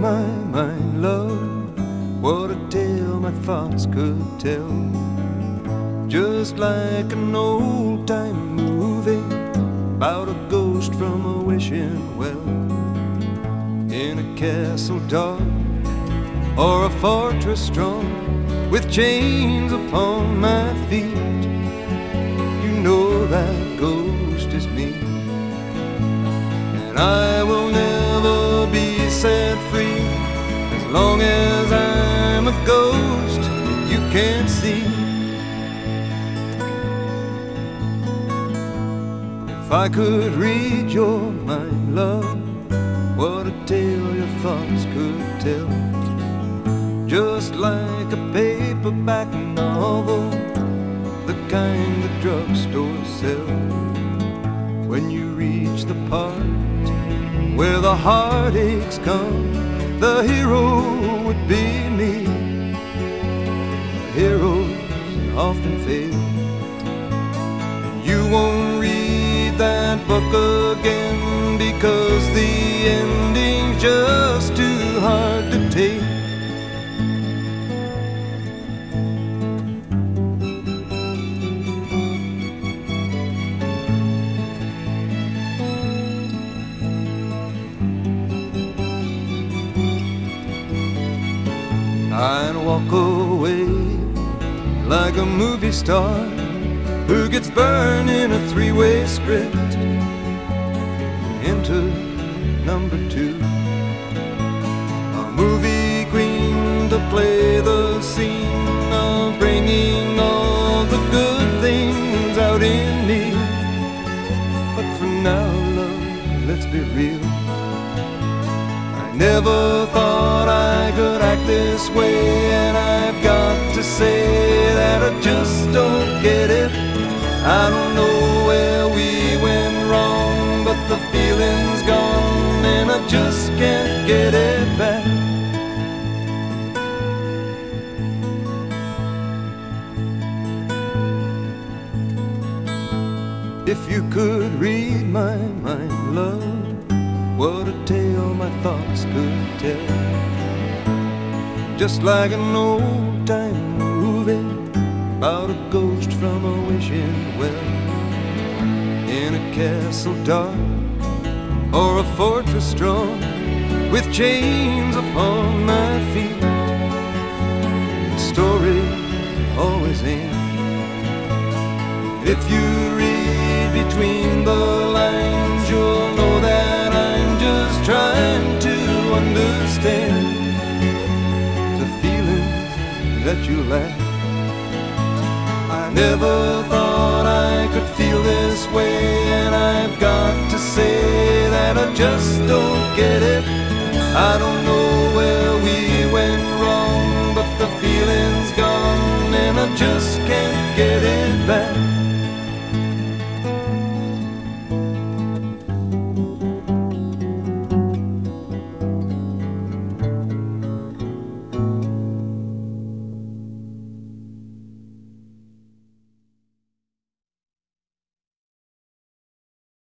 my mind, love, what a tale my thoughts could tell. Just like an old-time movie about a ghost from a wishing well, in a castle dark or a fortress strong, with chains upon my feet. You know that ghost is me, and I will never be set free as long as I'm a ghost that you can't see. If I could read your mind, love, what a tale your thoughts could tell. Just like a paperback novel, the kind the drugstores sell. When you reach the part where the heartaches come, the hero would be me. Heroes often fail. You won't read that book again because the ending's just too hard to take. I'd walk away like a movie star who gets burned in a three-way script into number two. A movie queen to play the scene of bringing all the good things out in me. But for now, love, let's be real, I never thought I could act this way, and I've got to say that I just don't get it. I don't know where we went wrong, but the feeling's gone and I just can't get it back. If you could read my mind, love, what a tale my thoughts could tell. Just like an old-time movie about a ghost from a wishing well, in a castle dark or a fortress strong, with chains upon my feet. The story always ends. If you read between the lines, you'll know that I'm just trying to understand the feelings that you lack. I never thought I could feel this way, and I've got to say that I just don't get it. I don't know where we went wrong, but the feeling's gone and I just can't get it back.